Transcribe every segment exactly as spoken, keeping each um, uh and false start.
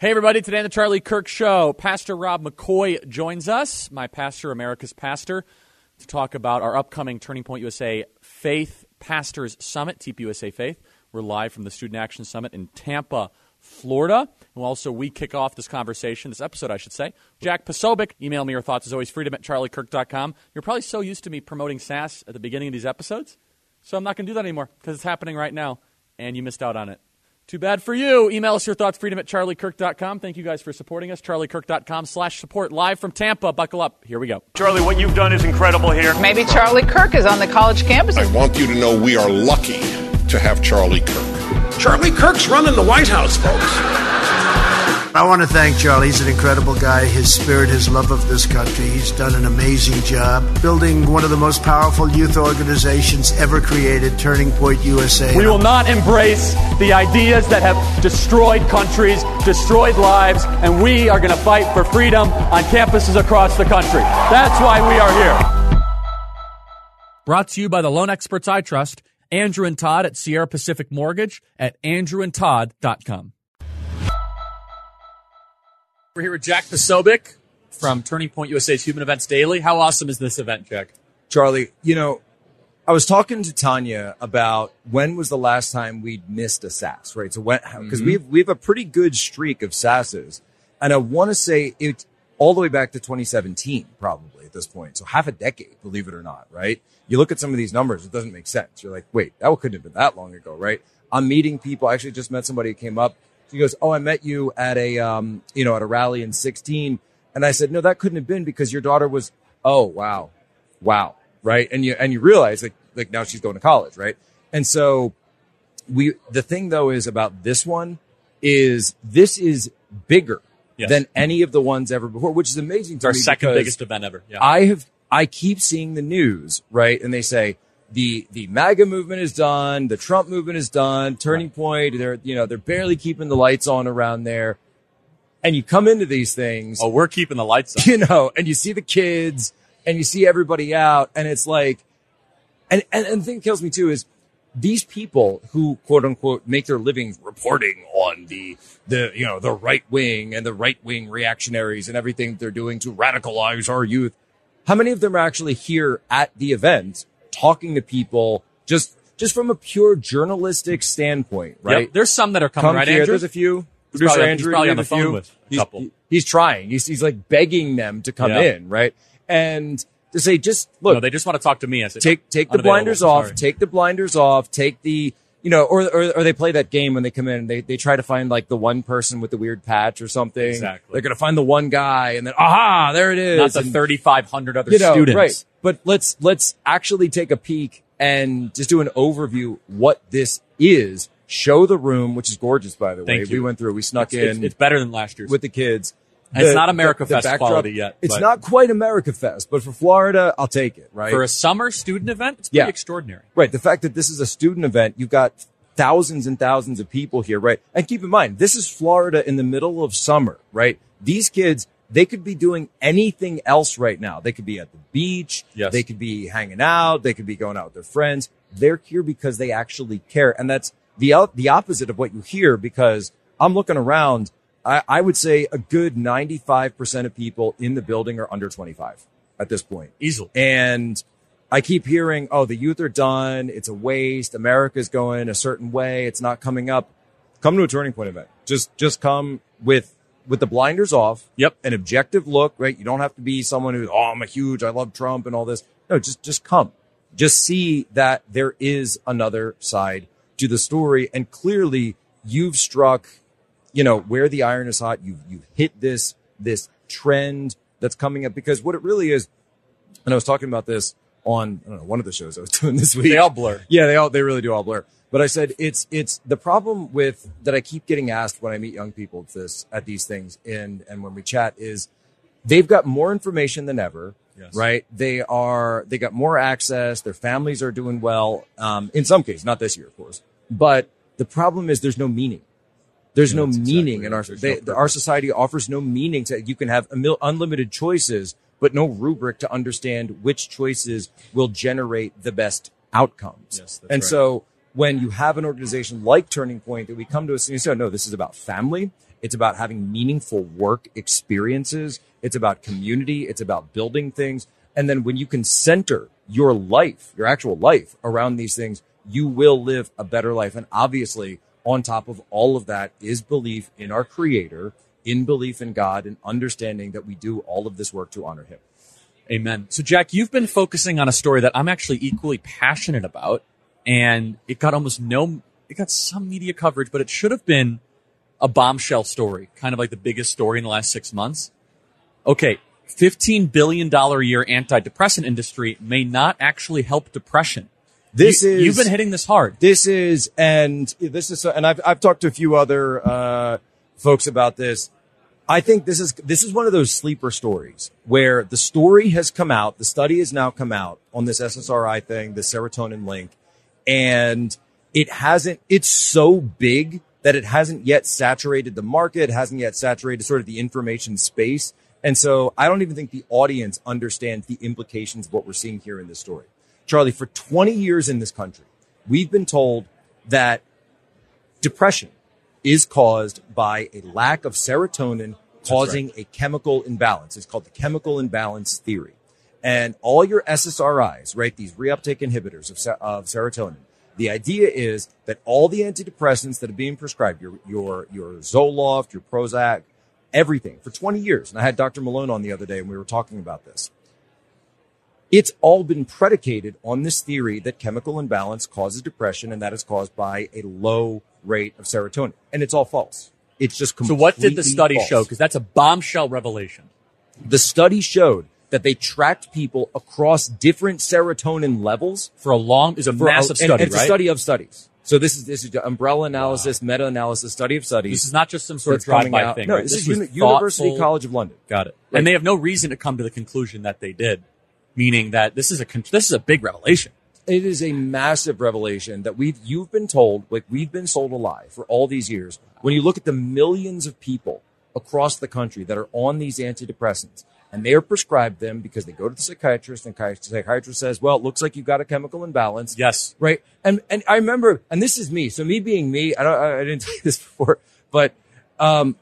Hey, everybody. Today on the Charlie Kirk Show, Pastor Rob McCoy joins us, my pastor, America's pastor, to talk about our upcoming Turning Point U S A Faith Pastors Summit, T P U S A Faith. We're live from the Student Action Summit in Tampa, Florida. And also, we kick off this conversation, this episode, I should say. Jack Posobiec, email me your thoughts as always, freedom at charlie kirk dot com. You're probably so used to me promoting S A S at the beginning of these episodes, so I'm not going to do that anymore because it's happening right now, and you missed out on it. Too bad for you. Email us your thoughts, freedom at charlie kirk dot com. Thank you guys for supporting us. charlie kirk dot com slash support. Live from Tampa. Buckle up. Here we go. Charlie, what you've done is incredible here. Maybe Charlie Kirk is on the college campus. I want you to know we are lucky to have Charlie Kirk. Charlie Kirk's running the White House, folks. I want to thank Charlie. He's an incredible guy. His spirit, his love of this country. He's done an amazing job building one of the most powerful youth organizations ever created, Turning Point U S A. We will not embrace the ideas that have destroyed countries, destroyed lives, and we are going to fight for freedom on campuses across the country. That's why we are here. Brought to you by the Loan Experts I Trust, Andrew and Todd at Sierra Pacific Mortgage at andrew and todd dot com. We're here with Jack Posobiec from Turning Point U S A's Human Events Daily. How awesome is this event, Jack? Charlie, you know, I was talking to Tanya about when was the last time we'd missed a S A S, right? So when, because mm-hmm. we have, we have a pretty good streak of S A Ss, and I want to say it all the way back to twenty seventeen, probably at this point. So half a decade, believe it or not, right? You look at some of these numbers, it doesn't make sense. You're like, wait, that couldn't have been that long ago, right? I'm meeting people. I actually just met somebody who came up. He goes, oh, I met you at a, um, you know, at a rally in sixteen. And I said, no, that couldn't have been because your daughter was, oh, wow. Wow. Right. And you, and you realize like, like now she's going to college. Right. And so we, the thing though is about this one is this is bigger yes. than any of the ones ever before, which is amazing to it's me. Our second biggest event ever. Yeah. I have, I keep seeing the news, right? And they say, The the MAGA movement is done. The Trump movement is done. Turning right. Point, they're you know they're barely keeping the lights on around there. And you come into these things. Oh, we're keeping the lights on. You know, and you see the kids, and you see everybody out, and it's like, and and, and the thing that kills me too is these people who quote unquote make their livings reporting on the the you know the right wing and the right wing reactionaries and everything they're doing to radicalize our youth. How many of them are actually here at the event? Talking to people just just from a pure journalistic standpoint, right? Yep. There's some that are coming, Come right, here. Andrew? There's a few. He's Producer probably, Andrew, he's probably on the a few. phone with a he's, couple. He's trying. He's, he's like begging them to come yeah. in, right? And to say, just look. No, they just want to talk to me. I said, take take the blinders off. Sorry. Take the blinders off. Take the, you know, or, or or they play that game when they come in and they, they try to find like the one person with the weird patch or something. Exactly. They're going to find the one guy and then, aha, there it is. Not the and, thirty-five hundred other you know, students. Right. But let's let's actually take a peek and just do an overview what this is. Show the room, which is gorgeous, by the way. Thank you. We went through. We snuck it's, in. It's, it's better than last year's with the kids. And the, it's not America the, the Fest backdrop, quality yet. It's but not quite America Fest, but for Florida, I'll take it. Right for a summer student event, it's pretty yeah. extraordinary. Right. The fact that this is a student event, you've got thousands and thousands of people here. Right. And keep in mind, this is Florida in the middle of summer. Right. These kids. They could be doing anything else right now. They could be at the beach. Yes. They could be hanging out. They could be going out with their friends. They're here because they actually care. And that's the the opposite of what you hear, because I'm looking around. I, I would say a good ninety-five percent of people in the building are under twenty-five at this point. Easily. And I keep hearing, oh, the youth are done. It's a waste. America's going a certain way. It's not coming up. Come to a Turning Point event. Just just come with with the blinders off, yep, an objective look, right? You don't have to be someone who's, oh, I'm a huge, I love Trump and all this. No, just, just come. Just see that there is another side to the story. And clearly you've struck, you know, where the iron is hot. You've, you've hit this, this trend that's coming up, because what it really is, and I was talking about this on, I don't know, one of the shows I was doing this week. They all blur. Yeah, they all, they really do all blur. But I said, it's, it's the problem with that I keep getting asked when I meet young people at this, at these things and, and when we chat is they've got more information than ever, yes. right? They are, they got more access. Their families are doing well. Um, in some cases, not this year, of course, but the problem is there's no meaning. There's yeah, no meaning exactly in our, they, no our society offers no meaning to, you can have a mil, unlimited choices, but no rubric to understand which choices will generate the best outcomes. Yes, that's and right. so, when you have an organization like Turning Point that we come to us and you say, no, this is about family. It's about having meaningful work experiences. It's about community. It's about building things. And then when you can center your life, your actual life around these things, you will live a better life. And obviously, on top of all of that is belief in our Creator, in belief in God, and understanding that we do all of this work to honor Him. Amen. So, Jack, you've been focusing on a story that I'm actually equally passionate about, and it got almost no, it got some media coverage, but it should have been a bombshell story, kind of like the biggest story in the last six months. Okay, fifteen billion dollars a year antidepressant industry may not actually help depression. This you, is you've been hitting this hard. This is, and this is, and I've I've talked to a few other uh, folks about this. I think this is this is one of those sleeper stories where the story has come out, the study has now come out on this S S R I thing, the serotonin link, and it hasn't. It's so big that it hasn't yet saturated the market, hasn't yet saturated sort of the information space, and so I don't even think the audience understands the implications of what we're seeing here in this story. Charlie, for twenty years in this country, we've been told that depression is caused by a lack of serotonin causing right. a chemical imbalance. It's called the chemical imbalance theory. And all your S S R Is, right, these reuptake inhibitors of, se- of serotonin, the idea is that all the antidepressants that are being prescribed, your, your, your Zoloft, your Prozac, everything, for twenty years, and I had Doctor Malone on the other day and we were talking about this, it's all been predicated on this theory that chemical imbalance causes depression, and that is caused by a low rate of serotonin. And it's all false. It's just completely So what did the study false. show? Because that's a bombshell revelation. The study showed that they tracked people across different serotonin levels For a long, is a for massive a, and, study, and it's right? a study of studies. So this is this is the umbrella analysis, wow. meta-analysis, study of studies. This is not just some sort of that's coming drive-by out. thing, No, right? this, This is was Uni- University thoughtful. College of London. Got it. Right. And they have no reason to come to the conclusion that they did, meaning that this is a con- this is a big revelation. It is a massive revelation that we've you've been told, like we've been sold a lie for all these years. When you look at the millions of people across the country that are on these antidepressants, and they are prescribed them because they go to the psychiatrist, and the psychiatrist says, well, it looks like you've got a chemical imbalance. Yes. Right. And and I remember, and this is me. So me being me, I don't I didn't tell you this before, but um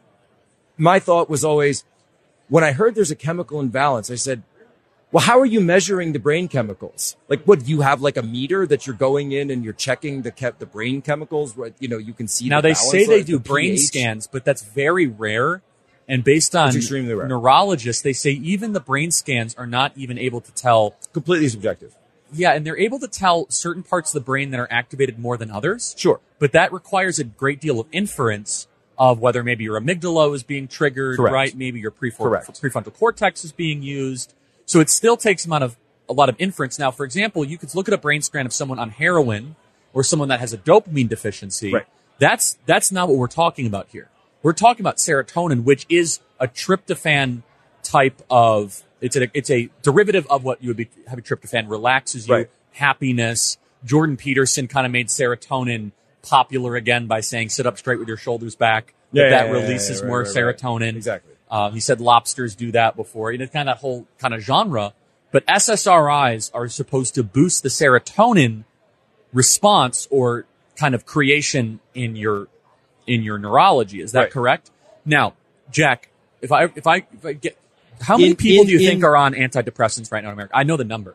my thought was always, when I heard there's a chemical imbalance, I said, well, how are you measuring the brain chemicals? Like, what, do you have like a meter that you're going in and you're checking the ke- the brain chemicals? Where, you know, you can see Now, the they balance, say they like do the brain pH. scans, but that's very rare. And based on It's extremely rare. neurologists, they say even the brain scans are not even able to tell. Completely subjective. Yeah, and they're able to tell certain parts of the brain that are activated more than others. Sure. But that requires a great deal of inference of whether maybe your amygdala is being triggered, Correct. right? Maybe your prefrontal, Correct. prefrontal cortex is being used. So it still takes a lot of a lot of inference. Now, for example, you could look at a brain scan of someone on heroin or someone that has a dopamine deficiency. Right. That's that's not what we're talking about here. We're talking about serotonin, which is a tryptophan type of it's a it's a derivative of what you would be having. Tryptophan relaxes you, Right. happiness. Jordan Peterson kind of made serotonin popular again by saying sit up straight with your shoulders back. Yeah, that, yeah, that yeah, releases yeah, right, more right, right. serotonin. Exactly. Um, he said lobsters do that before. You know, kind of that whole kind of genre. But S S R Is are supposed to boost the serotonin response or kind of creation in your in your neurology. Is that Right. correct? Now, Jack, if I if I if I get how many In- people in- do you in- think are on antidepressants right now in America? I know the number.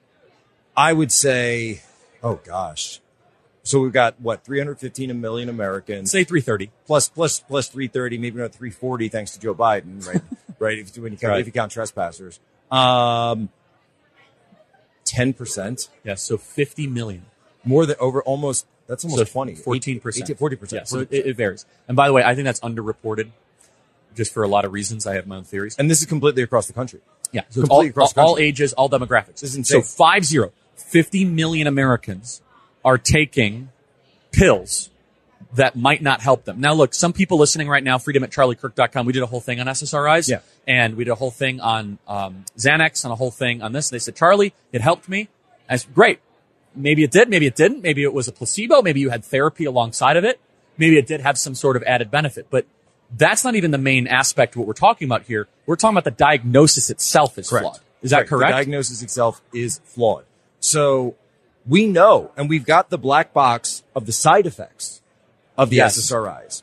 I would say, oh gosh. So we've got what, three hundred fifteen million Americans. Say three thirty. plus plus plus three thirty, maybe not three forty, thanks to Joe Biden, right? right, if, when you count, Right. if you count trespassers, um, ten percent, Yes, so fifty million. more than over almost. That's almost So twenty, fourteen percent. forty percent. Yeah, so it, it varies. And by the way, I think that's underreported, just for a lot of reasons. I have my own theories. And this is completely across the country. Yeah, so it's all, Completely across the all, all country. ages, all demographics. This is insane. So five zero, fifty million Americans are taking pills that might not help them. Now, look, some people listening right now, freedom at charlie kirk dot com, we did a whole thing on S S R Is. Yeah. And we did a whole thing on um, Xanax and a whole thing on this. They said, Charlie, it helped me. I said, great. Maybe it did, maybe it didn't. Maybe it was a placebo. Maybe you had therapy alongside of it. Maybe it did have some sort of added benefit. But that's not even the main aspect of what we're talking about here. We're talking about the diagnosis itself is Correct. flawed. Is that correct? The diagnosis itself is flawed. So we know, and we've got the black box of the side effects of the Yes. S S R Is.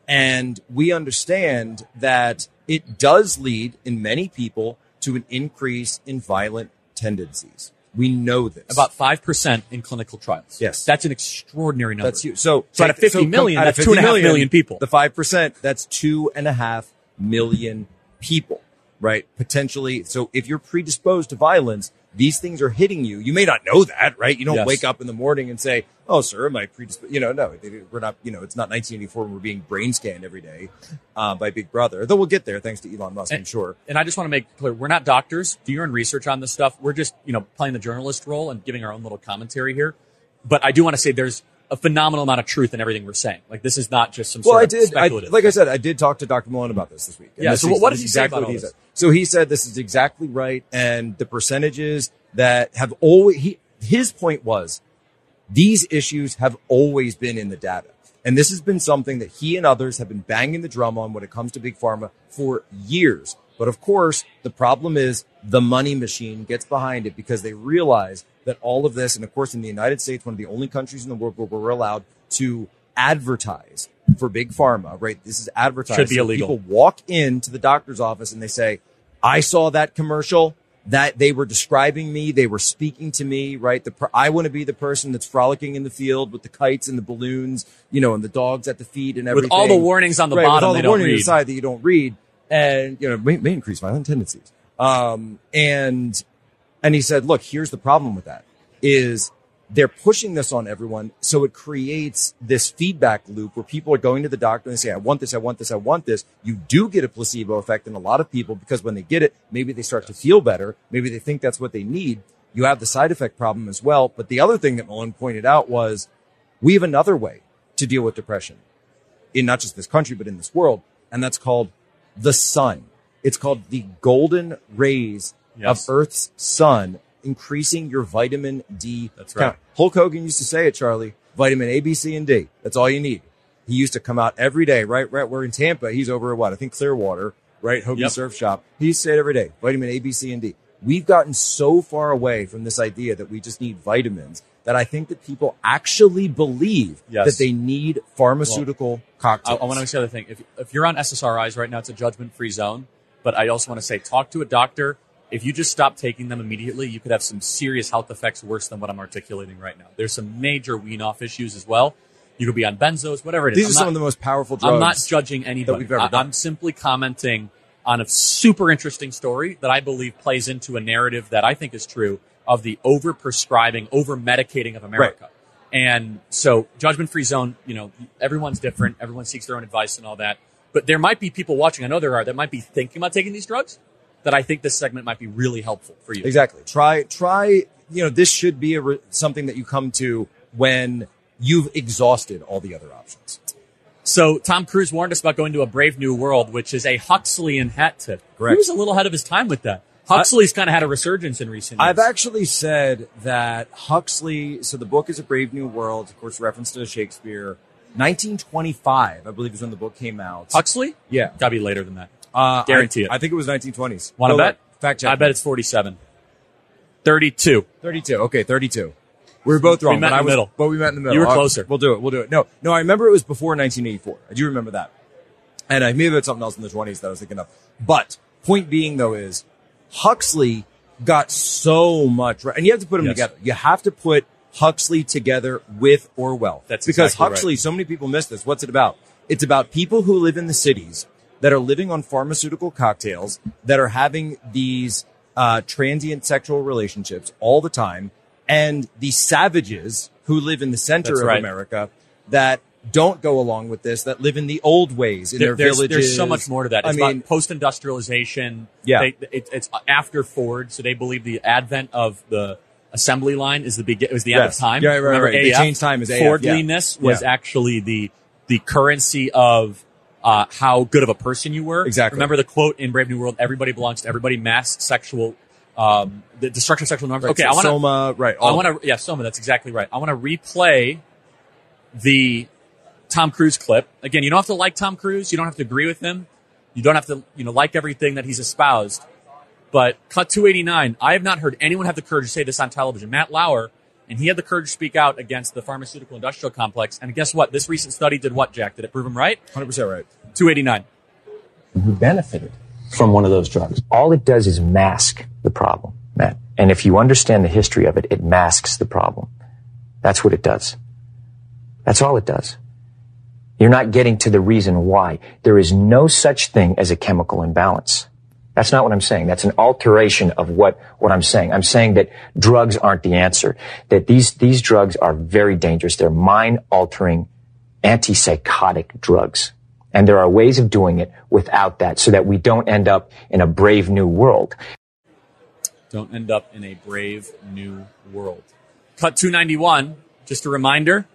And we understand that it does lead in many people to an increase in violent tendencies. We know this. About five percent in clinical trials. Yes. That's an extraordinary number. That's huge. So, so out of fifty so million, out of that's fifty two and a half million, million people. The five percent, that's two and a half million people, right? Potentially. So if you're predisposed to violence, these things are hitting you. You may not know that, right? You don't Yes. wake up in the morning and say, oh, sir, am I predisposed? You know, no, we're not, you know, it's not nineteen eighty-four when we're being brain scanned every day uh, by Big Brother. Though we'll get there thanks to Elon Musk, and, I'm sure. And I just want to make clear, we're not doctors. Do your own research on this stuff. We're just, you know, playing the journalist role and giving our own little commentary here. But I do want to say there's a phenomenal amount of truth in everything we're saying. Like, this is not just some Well, sort I of did, I, speculative. like I said, I did talk to Doctor Malone about this this week. And Yeah, this so is- what this does is he say exactly about what he all this? said. So he said this is exactly right, and the percentages that have always, he, his point was, these issues have always been in the data. And this has been something that he and others have been banging the drum on when it comes to Big Pharma for years. But of course, the problem is the money machine gets behind it because they realize that all of this, and of course in the United States, one of the only countries in the world where we're allowed to advertise for Big Pharma, right? This is advertising. Should be illegal. People walk into the doctor's office and they say, I saw that commercial. That they were describing me, they were speaking to me, right? The I want to be the person that's frolicking in the field with the kites and the balloons, you know, and the dogs at the feet and everything. With all the warnings on the right, bottom, with all they the don't warnings on read. the side that you don't read, and you know, may, may increase violent tendencies. Um, and and he said, look, here's the problem with that: is they're pushing this on everyone, so it creates this feedback loop where people are going to the doctor and they say, I want this, I want this, I want this. You do get a placebo effect in a lot of people because when they get it, maybe they start to feel better. Maybe they think that's what they need. You have the side effect problem as well. But the other thing that Malone pointed out was we have another way to deal with depression in not just this country, but in this world. And that's called the sun. It's called the golden rays Yes. of Earth's sun, increasing your vitamin D That's right. count. Hulk Hogan used to say it, Charlie, vitamin A, B, C, and D. That's all you need. He used to come out every day, right? Right. We're in Tampa. He's over at what? I think Clearwater, right? Hogan Yep. Surf Shop. He used to say it every day. Vitamin A, B, C, and D. We've gotten so far away from this idea that we just need vitamins that I think that people actually believe Yes. that they need pharmaceutical I, cocktails. I want to say the other thing. If, if you're on S S R Is right now, it's a judgment-free zone. But I also want to say, talk to a doctor. If you just stop taking them immediately, you could have some serious health effects worse than what I'm articulating right now. There's some major wean-off issues as well. You could be on benzos, whatever it is. These I'm are not, some of the most powerful drugs. I'm not judging anybody. we've ever I, done. I'm simply commenting on a super interesting story that I believe plays into a narrative that I think is true of the over-prescribing, over-medicating of America. Right. And so judgment-free zone, you know, everyone's different. Everyone seeks their own advice and all that. But there might be people watching, I know there are, that might be thinking about taking these drugs, that I think this segment might be really helpful for you. Exactly. Try, try, you know, this should be a re- something that you come to when you've exhausted all the other options. So Tom Cruise warned us about going to a Brave New World, which is a Huxleyan hat tip. Correct. He was a little ahead of his time with that. Huxley's kind of had a resurgence in recent years. I've actually said that Huxley, so the book is A Brave New World, of course, reference to Shakespeare. nineteen twenty-five, I believe, is when the book came out. Huxley? Yeah. Gotta be later than that. Uh, Guarantee I, it. I think it was nineteen twenties. Want to Go bet? look. Fact check. I bet it's forty-seven. thirty-two. thirty-two. Okay, thirty-two. We were both wrong. We met but in I the was, middle. But we met in the middle. You were Uh, closer. We'll do it. We'll do it. No, no, I remember it was before nineteen eighty-four. I do remember that. And I maybe it's something else in the twenties that I was thinking of. But point being, though, is Huxley got so much right. And you have to put them Yes. together. You have to put Huxley together with Orwell. That's because exactly Huxley, right. so many people miss this. What's it about? It's about people who live in the cities that are living on pharmaceutical cocktails, that are having these uh, transient sexual relationships all the time, and the savages who live in the center That's of right. America that don't go along with this, that live in the old ways in There- their there's, villages. there's so much more to that. I It's mean, about post-industrialization. Yeah. They, it, it's after Ford, so they believe the advent of the assembly line is the begin. Was the end Yes. of time. Yeah, right, right, Remember right. They A F? changed time as A F, yeah. Fordliness was Yeah. actually the the currency of uh, how good of a person you were. Exactly. Remember the quote in Brave New World: "Everybody belongs to everybody." Mass sexual, um, the destruction of sexual norms. right, okay, so I want to. Soma, right. I all- want to. Yeah, Soma. That's exactly right. I want to replay the Tom Cruise clip. Again, you don't have to like Tom Cruise. You don't have to agree with him. You don't have to, you know, like everything that he's espoused. But cut two eighty-nine. I have not heard anyone have the courage to say this on television. Matt Lauer and he had the courage to speak out against the pharmaceutical industrial complex. And guess what? This recent study did what, Jack? Did it prove him right? one hundred percent right. two eighty-nine. Who benefited from one of those drugs. All it does is mask the problem, Matt. And if you understand the history of it, it masks the problem. That's what it does. That's all it does. You're not getting to the reason why. There is no such thing as a chemical imbalance. That's not what I'm saying. That's an alteration of what, what I'm saying. I'm saying that drugs aren't the answer. That these, these drugs are very dangerous. They're mind-altering, antipsychotic drugs. And there are ways of doing it without that so that we don't end up in a brave new world. Don't end up in a brave new world. Cut two ninety-one. Just a reminder.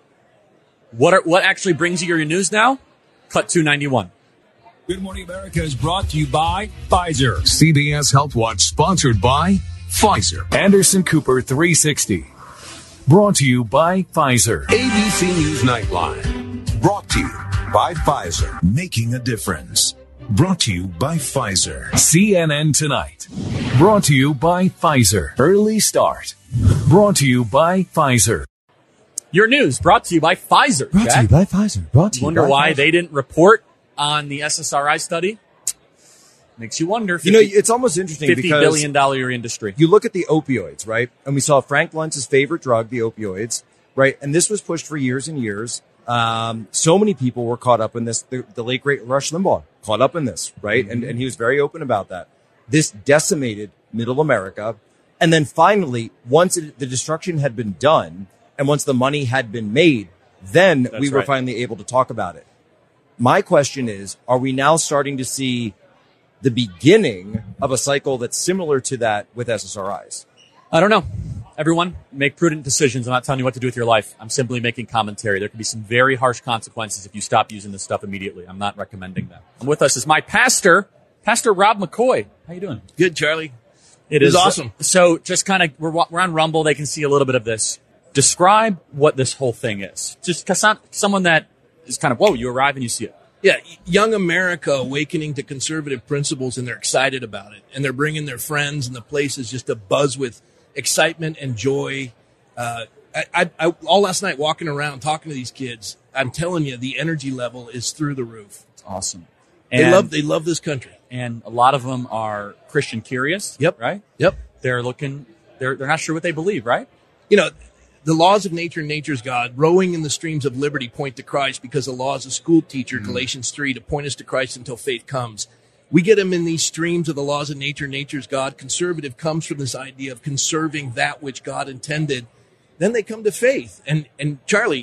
What are, what actually brings you your news now? Cut two ninety-one. Good Morning America is brought to you by Pfizer. C B S Health Watch sponsored by Pfizer. Anderson Cooper three sixty. Brought to you by Pfizer. A B C News Nightline. Brought to you by Pfizer. Making a difference. Brought to you by Pfizer. C N N Tonight. Brought to you by Pfizer. Early Start. Brought to you by Pfizer. Your news brought to you by Pfizer. Brought Jack. to you by Pfizer. Brought to you Wonder by why Pfizer. they didn't report on the S S R I study? Makes you wonder. fifty, You know, it's almost interesting fifty because billion dollar industry. you look at the opioids, right? And we saw Frank Luntz's favorite drug, the opioids, right? And this was pushed for years and years. Um, so many people were caught up in this. The, the late, great Rush Limbaugh caught up in this, right? Mm-hmm. And, and he was very open about that. This decimated middle America. And then finally, once it, the destruction had been done and once the money had been made, then That's we were right. finally able to talk about it. My question is, are we now starting to see the beginning of a cycle that's similar to that with S S R Is? I don't know. Everyone, make prudent decisions. I'm not telling you what to do with your life. I'm simply making commentary. There could be some very harsh consequences if you stop using this stuff immediately. I'm not recommending that. And with us is my pastor, Pastor Rob McCoy. How you doing? Good, Charlie. It is is awesome. So just kind of, we're, we're on Rumble. They can see a little bit of this. Describe what this whole thing is. Just cause some, someone that is kind of, whoa, you arrive and you see it. Yeah, young America awakening to conservative principles, and they're excited about it. And they're bringing their friends, and the place is just a buzz with excitement and joy. Uh, I, I, I, all last night walking around talking to these kids, I'm telling you, the energy level is through the roof. It's awesome. They And, love they love this country. and a lot of them are Christian curious. Yep. Right? Yep. They're looking, they're, they're not sure what they believe, right? You know, the laws of nature and nature's God, rowing in the streams of liberty, point to Christ, because the law is a school teacher, mm-hmm. Galatians three, to point us to Christ until faith comes. We get them in these streams of the laws of nature and nature's God. Conservative comes from this idea of conserving that which God intended. Then they come to faith. And, and Charlie,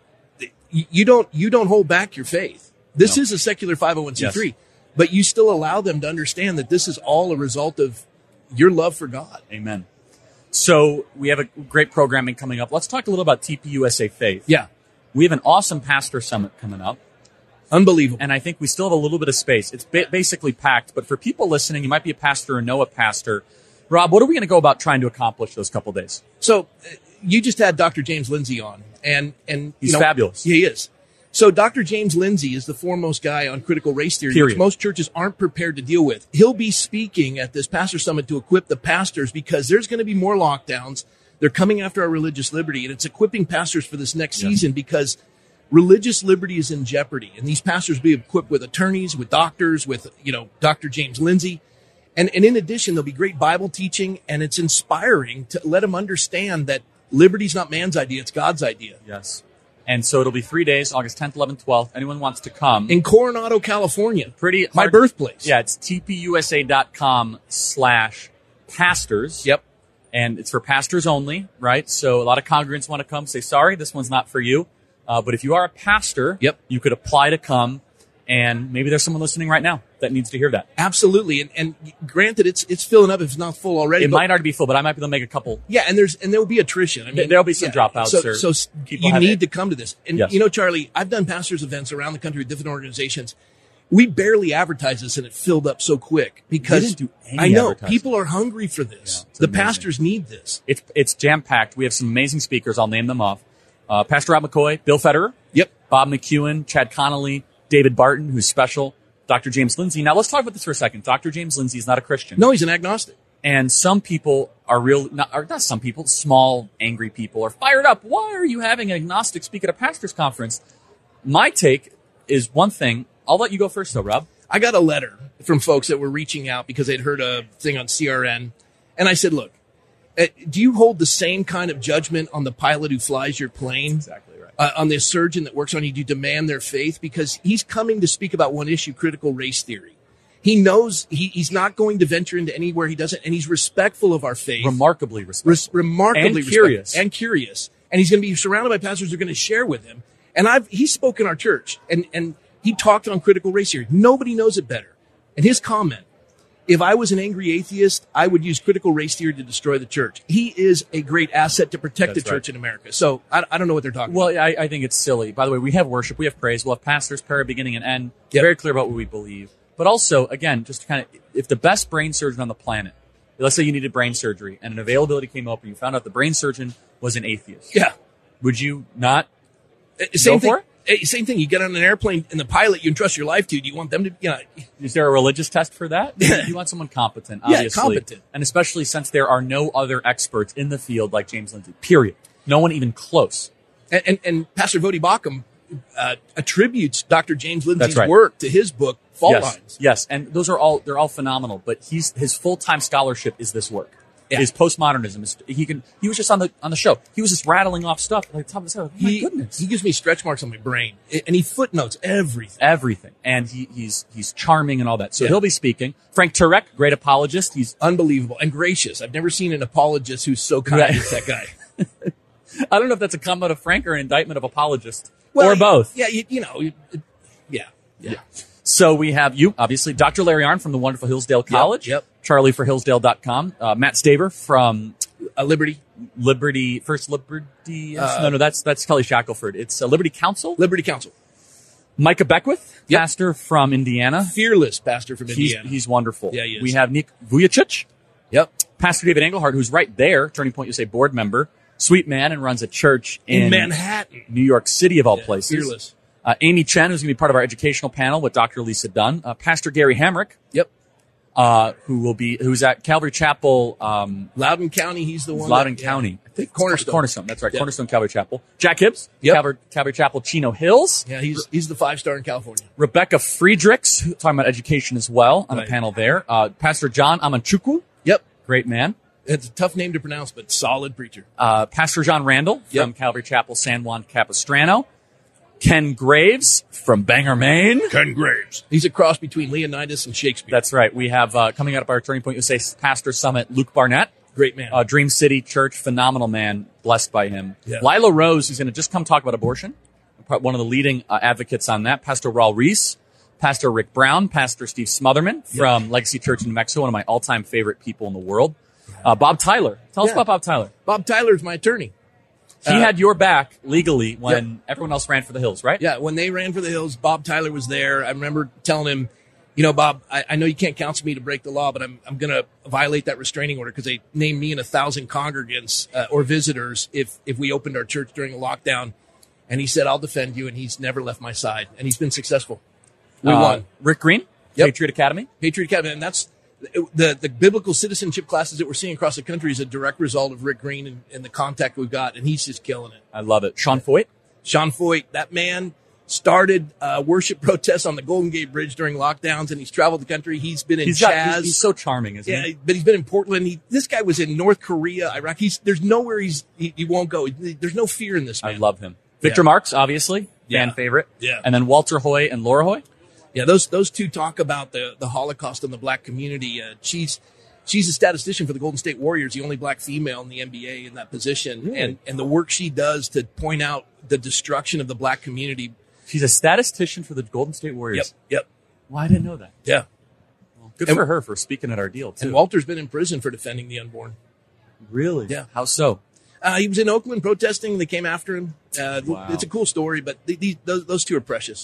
you don't, you don't hold back your faith. This No. is a secular five oh one c three, Yes. but you still allow them to understand that this is all a result of your love for God. Amen. So we have a great programming coming up. Let's talk a little about T P U S A Faith. Yeah. We have an awesome pastor summit coming up. Unbelievable. And I think we still have a little bit of space. It's ba- basically packed. But for people listening, you might be a pastor or know a pastor. Rob, what are we going to go about trying to accomplish those couple days? So uh, you just had Doctor James Lindsay on, and and He's you know, fabulous. He is. So Doctor James Lindsay is the foremost guy on critical race theory, Period. which most churches aren't prepared to deal with. He'll be speaking at this pastor summit to equip the pastors, because there's going to be more lockdowns. They're coming after our religious liberty, and it's equipping pastors for this next Yeah. season, because religious liberty is in jeopardy. And these pastors be equipped with attorneys, with doctors, with, you know, Doctor James Lindsay. And, and in addition, there'll be great Bible teaching, and it's inspiring to let them understand that liberty's not man's idea, it's God's idea. Yes. And so it'll be three days, August tenth, eleventh, twelfth. Anyone wants to come. In Coronado, California. Pretty My hard- birthplace. Yeah, it's tpusa.com slash pastors. Yep. And it's for pastors only, right? So a lot of congregants want to come, say, sorry, this one's not for you. Uh, but if you are a pastor, Yep. you could apply to come. And maybe there's someone listening right now that needs to hear that. Absolutely. And, and granted, it's it's filling up if it's not full already. It but- might already be full, but I might be able to make a couple. Yeah, and there's and there will be attrition. I mean, There'll be some dropouts So, or so s- people you have need it. to come to this. And Yes. you know, Charlie, I've done pastors events around the country with different organizations. We barely advertised this, and it filled up so quick because didn't do any I know advertising. people are hungry for this. Yeah, it's the amazing. pastors need this. It's it's jam-packed. We have some amazing speakers. I'll name them off. Uh, Pastor Rob McCoy, Bill Federer, Yep. Bob McEwen, Chad Connolly, David Barton, who's special, Doctor James Lindsay. Now, let's talk about this for a second. Doctor James Lindsay is not a Christian. No, he's an agnostic. And some people are real, not, or not some people, small, angry people are fired up. Why are you having an agnostic speak at a pastor's conference? My take is one thing. I'll let you go first, though, Rob. I got a letter from folks that were reaching out because they'd heard a thing on C R N. And I said, look, uh, do you hold the same kind of judgment on the pilot who flies your plane? Exactly right. Uh, on the surgeon that works on you? Do you demand their faith? Because he's coming to speak about one issue, critical race theory. He knows he, he's not going to venture into anywhere he doesn't, and he's respectful of our faith. Remarkably respectful. Res- remarkably and curious. Respectful. And curious. And he's going to be surrounded by pastors who are going to share with him. And I've he spoke in our church, and, and he talked on critical race theory. Nobody knows it better. And his comment, if I was an angry atheist, I would use critical race theory to destroy the church. He is a great asset to protect That's the church right. in America. So I, I don't know what they're talking well, about. Well, I, I think it's silly. By the way, we have worship, we have praise, we'll have pastors, prayer, beginning and end. Yep. Very clear about what we believe. But also, again, just kind of, if the best brain surgeon on the planet, let's say you needed brain surgery and an availability came up and you found out the brain surgeon was an atheist. Yeah. Would you not Uh, Same go thing. for it? eh, Same thing. You get on an airplane and the pilot you entrust your life to. Do you want them to, you know, Is there a religious test for that? You want someone competent, Yeah, obviously. competent. And especially since there are no other experts in the field like James Lindsay, period. No one even close. and, and, and Pastor Vodi Bakum uh, attributes Doctor James Lindsay's right. work to his book, Fault yes, Lines. yes, and those are all they're all phenomenal. But he's his full time scholarship is this work. Yeah. His postmodernism is he can he was just on the on the show. He was just rattling off stuff like top of his head. Oh, my He, goodness, he gives me stretch marks on my brain, and he footnotes everything. everything, and he, he's he's charming and all that. So Yeah. he'll be speaking. Frank Turek, great apologist. He's Unbelievable and gracious. I've never seen an apologist who's so kind Right. as that guy. I don't know if that's a comment of Frank or an indictment of apologist Well, or both. Yeah, you, you know, you- yeah, yeah. So we have you, obviously, Doctor Larry Arnn from the wonderful Hillsdale College. yep. Charlie for Hillsdale dot com. Uh, Matt Staver from Uh, Liberty, Liberty, First Liberty. no, no, that's that's Kelly Shackelford. It's uh, Liberty Council. Liberty Council, Micah Beckwith, Yep. pastor from Indiana. fearless pastor from He's, Indiana. he's wonderful. Yeah, he is. We have Nick Vujicic, yep, Pastor David Engelhardt, who's right there, Turning Point U S A board member, sweet man, and runs a church in, in Manhattan. New York City, of all Yeah, places. fearless. Uh, Amy Chen, who's going to be part of our educational panel with Doctor Lisa Dunn. Uh, Pastor Gary Hamrick, Yep, uh, who will be who's at Calvary Chapel, um, Loudon County. He's the one. Loudon that- yeah. County. I think Cornerstone. Cornerstone, that's right. Yep. Cornerstone Calvary Chapel. Jack Hibbs, Yep. Calvary, Calvary Chapel, Chino Hills. Yeah, he's he's the five star in California. Rebecca Friedrichs, who- talking about education as well on Right. a panel there. Uh, Pastor John Amanchukwu, Yep, great man. it's a tough name to pronounce, but solid preacher. Uh, Pastor John Randall Yep. from Calvary Chapel, San Juan Capistrano. Ken Graves from Bangor, Maine. Ken Graves. He's a cross between Leonidas and Shakespeare. That's right. We have uh, coming out of our Turning Point U S A Pastor Summit, Luke Barnett. great man. Uh, Dream City Church, phenomenal man, blessed by him. Yeah. Lila Rose, who's going to just come talk about abortion, one of the leading uh, advocates on that. Pastor Raul Reese, Pastor Rick Brown, Pastor Steve Smotherman from Legacy Church in New Mexico, one of my all-time favorite people in the world. Uh, Bob Tyler. Tell us Yeah. about Bob Tyler. Bob Tyler's my attorney. He Uh, had your back legally when everyone else ran for the hills, right? Yeah, when they ran for the hills, Bob Tyler was there. I remember telling him, you know, Bob, I, I know you can't counsel me to break the law, but I'm I'm going to violate that restraining order because they named me and a thousand congregants uh, or visitors if if we opened our church during a lockdown. And he said, I'll defend you. And he's never left my side. And he's been successful. We Uh, won. Rick Green, Yep. Patriot Academy. Patriot Academy. And that's the, the biblical citizenship classes that we're seeing across the country is a direct result of Rick Green and, and the contact we've got. And he's just killing it. I love it. Sean Foyt. Sean Foyt, that man started uh, worship protests on the Golden Gate Bridge during lockdowns, and he's traveled the country. He's been in He's, Chaz. got, he's, he's so charming, isn't yeah, he? but he's been in Portland. He, this guy was in North Korea, Iraq. He's there's nowhere he's he, he won't go. There's no fear in this man. I love him. Victor Yeah. Marks, obviously, fan Yeah. favorite. Yeah. And then Walter Hoy and Laura Hoy. Yeah, those those two talk about the the Holocaust in the black community. Uh, she's she's a statistician for the Golden State Warriors, the only black female in the N B A in that position, Really? and and the work she does to point out the destruction of the black community. She's a statistician for the Golden State Warriors. Yep, yep, Well, I didn't know that. yeah. Good And- for her for speaking at our deal, too. And Walter's been in prison for defending the unborn. Really? Yeah. How so? Uh, he was in Oakland protesting. They came after him. Uh, Wow. It's a cool story, but the, the, those, those two are precious.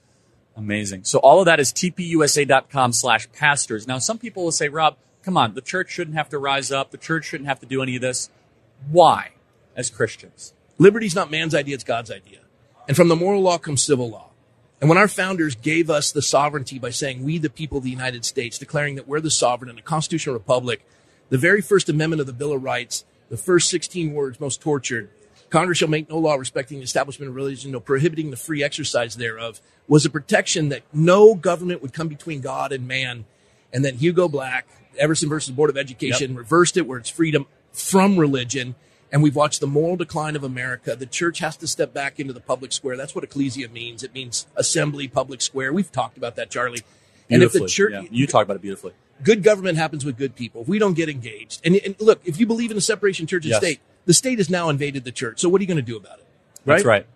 Amazing. So all of that is tpusa.com slash pastors. Now, some people will say, Rob, come on, the church shouldn't have to rise up. The church shouldn't have to do any of this. Why, as Christians? Liberty's not man's idea, it's God's idea. And from the moral law comes civil law. And when our founders gave us the sovereignty by saying, we the people of the United States, declaring that we're the sovereign in a constitutional republic, The very first amendment of the Bill of Rights, the first sixteen words, most tortured, Congress shall make no law respecting the establishment of religion, no prohibiting the free exercise thereof, was a protection that no government would come between God and man. And then Hugo Black, Everson versus Board of Education, yep. reversed it where it's freedom from religion. And we've watched the moral decline of America. The church has to step back into the public square. That's what ecclesia means. It means assembly, public square. We've talked about that, Charlie. And if the church, yeah. You talk about it beautifully. Good government happens with good people. If we don't get engaged. And, and look, if you believe in a separation church and yes. state, the state has now invaded the church. So what are you going to do about it? Right? That's right.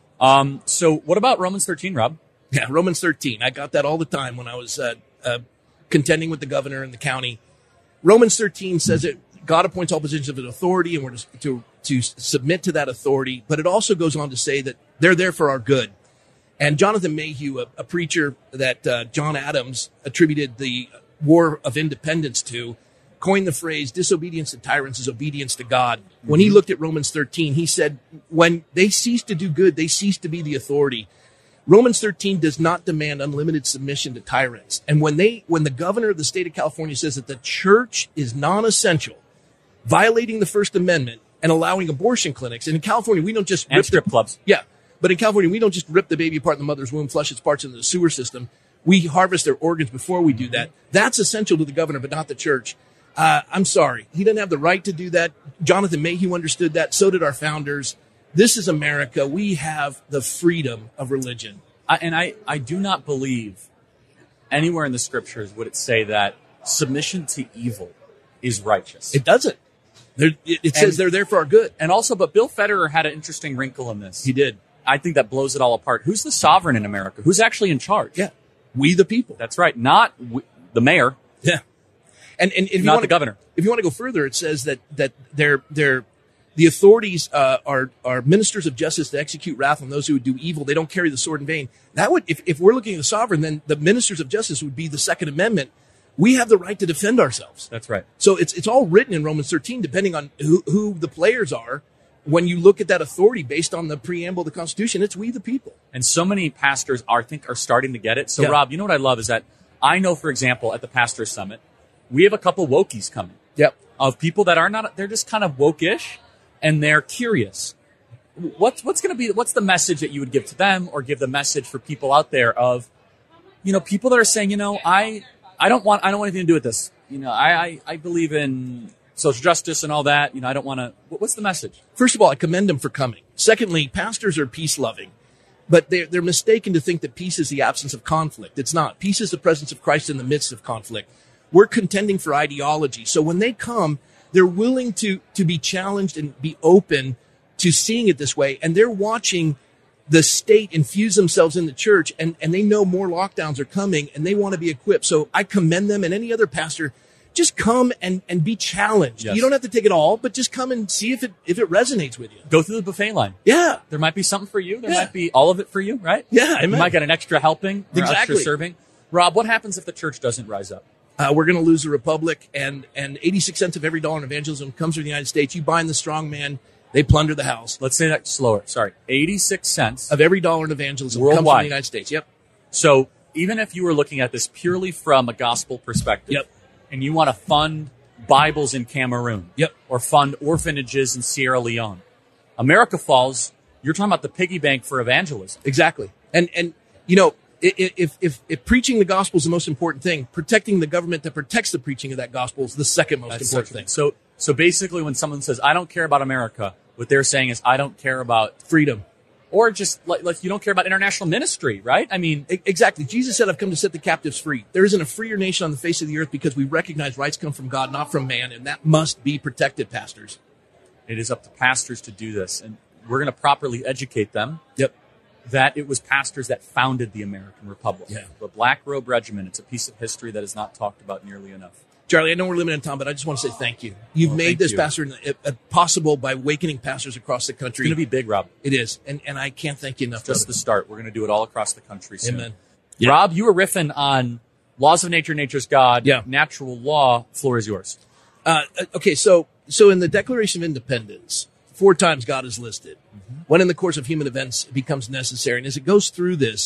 Um, so what about Romans thirteen, Rob? Yeah, Romans thirteen. I got that all the time when I was uh, uh, contending with the governor in the county. Romans thirteen says that God appoints all positions of authority, and we're to, to to submit to that authority. But it also goes on to say that they're there for our good. And Jonathan Mayhew, a, a preacher that uh, John Adams attributed the War of Independence to, coined the phrase, disobedience to tyrants is obedience to God. Mm-hmm. When he looked at Romans thirteen, he said, when they cease to do good, they cease to be the authority. Romans thirteen does not demand unlimited submission to tyrants. And when they, when the governor of the state of California says that the church is non-essential, violating the First Amendment and allowing abortion clinics, and in California, we don't just and rip strip the, clubs. Yeah. But in California, we don't just rip the baby apart in the mother's womb, flush its parts into the sewer system. We harvest their organs before we do that. That's essential to the governor, but not the church. Uh, I'm sorry. He doesn't have the right to do that. Jonathan Mayhew understood that. So did our founders. This is America. We have the freedom of religion. I, and I, I do not believe anywhere in the scriptures would it say that submission to evil is righteous. It doesn't. They're, it, it says they're there for our good. And also, but Bill Federer had an interesting wrinkle in this. He did. I think that blows it all apart. Who's the sovereign in America? Who's actually in charge? Yeah. We the people. That's right. Not we, the mayor. Yeah. And, and if not you want the to, governor. If you want to go further, it says that, that they're, they're, the authorities uh, are, are ministers of justice to execute wrath on those who would do evil. They don't carry the sword in vain. That would, if, if we're looking at the sovereign, then the ministers of justice would be the Second Amendment. We have the right to defend ourselves. That's right. So it's, it's all written in Romans thirteen, depending on who, who the players are. When you look at that authority based on the preamble of the Constitution, it's we the people. And so many pastors are, I think, are starting to get it. So, yeah. Rob, you know what I love is that I know, for example, at the Pastor's Summit, we have a couple wokies coming. Yep. Of people that are not, they're just kind of woke-ish, and they're curious. What's, what's going to be, what's the message that you would give to them, or give the message for people out there of, you know, people that are saying, you know, I, I don't want, I don't want anything to do with this. You know, I, I, I believe in social justice and all that. You know, I don't want to, what's the message? First of all, I commend them for coming. Secondly, pastors are peace-loving, but they're, they're mistaken to think that peace is the absence of conflict. It's not. Peace is the presence of Christ in the midst of conflict. We're contending for ideology. So when they come, they're willing to, to be challenged and be open to seeing it this way. And they're watching the state infuse themselves in the church, and, and they know more lockdowns are coming, and they want to be equipped. So I commend them, and any other pastor, just come and, and be challenged. Yes. You don't have to take it all, but just come and see if it if it resonates with you. Go through the buffet line. Yeah. There might be something for you. There Yeah. might be all of it for you, right? Yeah, amen. You might get an extra helping or Exactly. extra serving. Rob, what happens if the church doesn't rise up? Uh, we're going to lose the republic, and, and eighty-six cents of every dollar in evangelism comes from the United States. You bind the strong man, they plunder the house. Let's say that slower. Sorry. eighty-six cents Of every dollar in evangelism comes from Worldwide. the United States. Yep. So even if you were looking at this purely from a gospel perspective, Yep. and you want to fund Bibles in Cameroon, Yep. or fund orphanages in Sierra Leone, America Falls, you're talking about the piggy bank for evangelism. Exactly. And, and you know, if, if, if preaching the gospel is the most important thing, protecting the government that protects the preaching of that gospel is the second most That's important such- thing. So, so basically when someone says, I don't care about America, what they're saying is, I don't care about Freedom. Or just like, like you don't care about international ministry, right? I mean, E- Exactly. Jesus said, I've come to set the captives free. There isn't a freer nation on the face of the earth because we recognize rights come from God, not from man, and that must be protected, pastors. it is up to pastors to do this. And we're going to properly educate them Yep. that it was pastors that founded the American Republic. Yeah. The Black Robe Regiment, it's a piece of history that is not talked about nearly enough. Charlie, I know we're limited in time, but I just want to say thank you. You've Well, made thank this, you. Pastor, uh, uh, possible by awakening pastors across the It's country. going to be big, Rob. It is, and, and I can't thank you enough. Just the brother. start. We're going to do it all across the country soon. Amen. Rob, you were riffing on laws of nature, nature's God, Yeah. natural law. Floor is yours. Uh, okay, so so in the Declaration of Independence, four times God is listed. Mm-hmm. When in the course of human events it becomes necessary. And as it goes through this,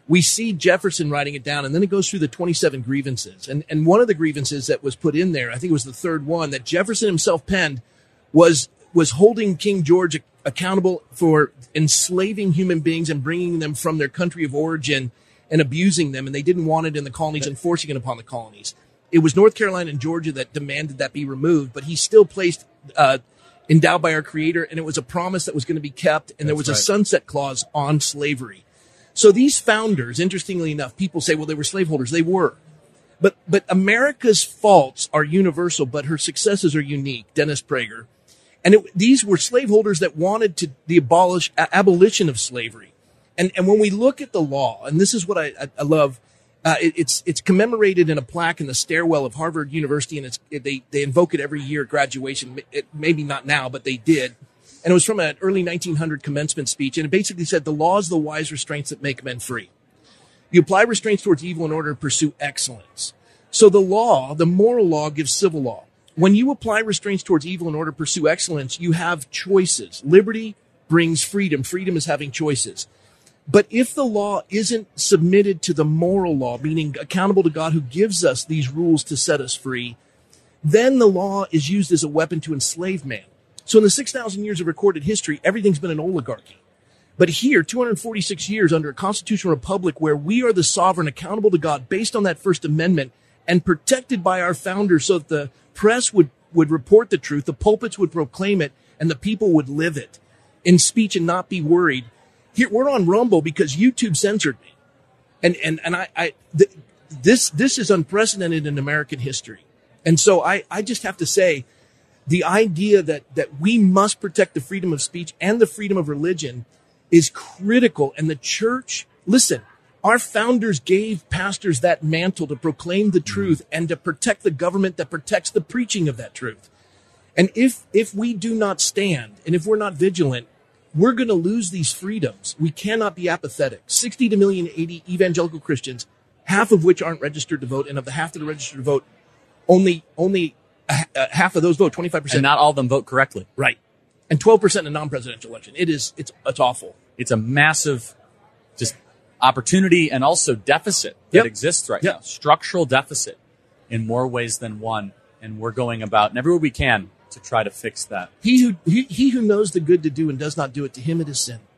we see Jefferson writing it down, and then it goes through the twenty-seven grievances. And, and one of the grievances that was put in there, I think it was the third one, that Jefferson himself penned, was was holding King George accountable for enslaving human beings and bringing them from their country of origin and abusing them, and they didn't want it in the colonies and forcing it upon the colonies. It was North Carolina and Georgia that demanded that be removed, but he still placed uh, endowed by our Creator, and it was a promise that was going to be kept, and there was That's a right. sunset clause on slavery. So these founders, interestingly enough, people say, well, they were slaveholders. They were. But but America's faults are universal, but her successes are unique. Dennis Prager. And it, these were slaveholders that wanted to the abolish a- abolition of slavery. And and when we look at the law, and this is what I, I, I love, uh, it, it's it's commemorated in a plaque in the stairwell of Harvard University, and it's it, they they invoke it every year at graduation. It, maybe not now, but they did. And it was from an early nineteen hundred commencement speech, and it basically said, the law is the wise restraints that make men free. You apply restraints towards evil in order to pursue excellence. So the law, the moral law, gives civil law. When you apply restraints towards evil in order to pursue excellence, you have choices. Liberty brings freedom. Freedom is having choices. But if the law isn't submitted to the moral law, meaning accountable to God who gives us these rules to set us free, then the law is used as a weapon to enslave man. So in the six thousand years of recorded history, everything's been an oligarchy. But here, two hundred forty-six years under a constitutional republic where we are the sovereign, accountable to God based on that First Amendment and protected by our founders so that the press would, would report the truth, the pulpits would proclaim it, and the people would live it in speech and not be worried. Here, we're on Rumble because YouTube censored me. And, and, and I, I, th- this, this is unprecedented in American history. And so I, I just have to say, the idea that, that we must protect the freedom of speech and the freedom of religion is critical. And the church, listen, our founders gave pastors that mantle to proclaim the truth and to protect the government that protects the preaching of that truth. And if, if we do not stand and if we're not vigilant, we're going to lose these freedoms. We cannot be apathetic. sixty to a million eighty evangelical Christians, half of which aren't registered to vote. And of the half that are registered to vote, only, only Uh, half of those vote, twenty-five percent. And not all of them vote correctly. Right. And twelve percent in a non-presidential election. It is, it's, it's awful. It's a massive just opportunity and also deficit that Yep. exists right Yep. now. Structural deficit in more ways than one. And we're going about and everywhere we can to try to fix that. He who, he, he who knows the good to do and does not do it, to him it is sin.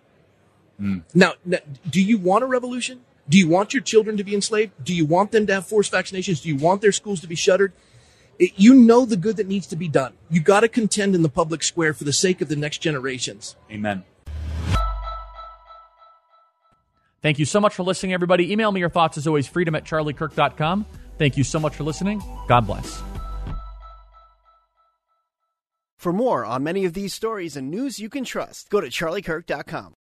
Mm. Now, now, do you want a revolution? Do you want your children to be enslaved? Do you want them to have forced vaccinations? Do you want their schools to be shuttered? It, you know the good that needs to be done. You got to contend in the public square for the sake of the next generations. Amen. Thank you so much for listening, everybody. Email me your thoughts, as always, freedom at charlie kirk dot com. Thank you so much for listening. God bless. For more on many of these stories and news you can trust, go to charlie kirk dot com.